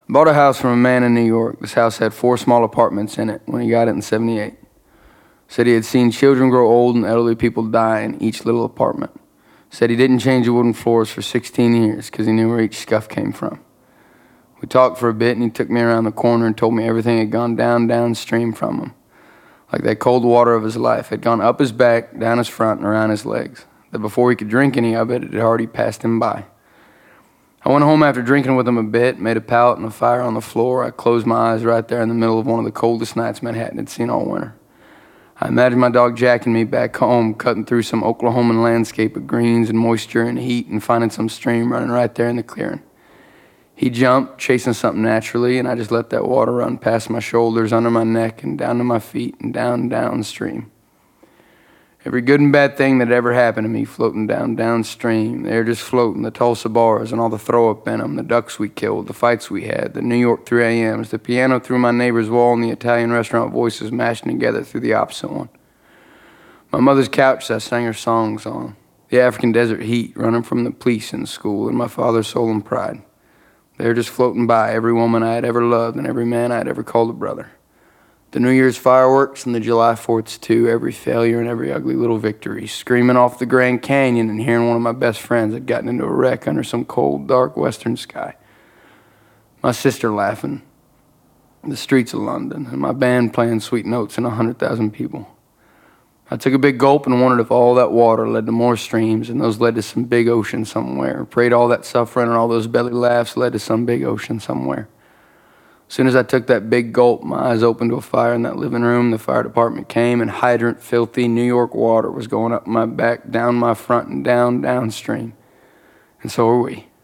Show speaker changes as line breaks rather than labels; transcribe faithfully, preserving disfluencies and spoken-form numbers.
Bought a house from a man in New York. This house had four small apartments in it when he got it in seventy-eight. Said he had seen children grow old and elderly people die in each little apartment. Said he didn't change the wooden floors for sixteen years because he knew where each scuff came from. We talked for a bit and he took me around the corner and told me everything had gone down downstream from him. Like that cold water of his life had gone up his back, down his front, and around his legs. That before he could drink any of it, it had already passed him by. I went home after drinking with him a bit, made a pallet and a fire on the floor. I closed my eyes right there in the middle of one of the coldest nights Manhattan had seen all winter. I imagined my dog Jack and me back home, cutting through some Oklahoman landscape of greens and moisture and heat and finding some stream running right there in the clearing. He jumped, chasing something naturally, and I just let that water run past my shoulders, under my neck, and down to my feet, and down downstream. Every good and bad thing that ever happened to me floating down downstream. They're just floating, the Tulsa bars and all the throw-up in them, the ducks we killed, the fights we had, the New York three A Ms, the piano through my neighbor's wall, and the Italian restaurant voices mashing together through the opposite one. My mother's couch I sang her songs on, the African desert heat running from the police in school, and my father's soul and pride. They were just floating by, every woman I had ever loved and every man I had ever called a brother. The New Year's fireworks and the July fourths too, every failure and every ugly little victory, screaming off the Grand Canyon and hearing one of my best friends had gotten into a wreck under some cold, dark western sky. My sister laughing, the streets of London, and my band playing sweet notes and a hundred thousand people. I took a big gulp and wondered if all that water led to more streams and those led to some big ocean somewhere. Prayed all that suffering and all those belly laughs led to some big ocean somewhere. As soon as I took that big gulp, my eyes opened to a fire in that living room. The fire department came, and hydrant, filthy New York water was going up my back, down my front, and down downstream. And so are we.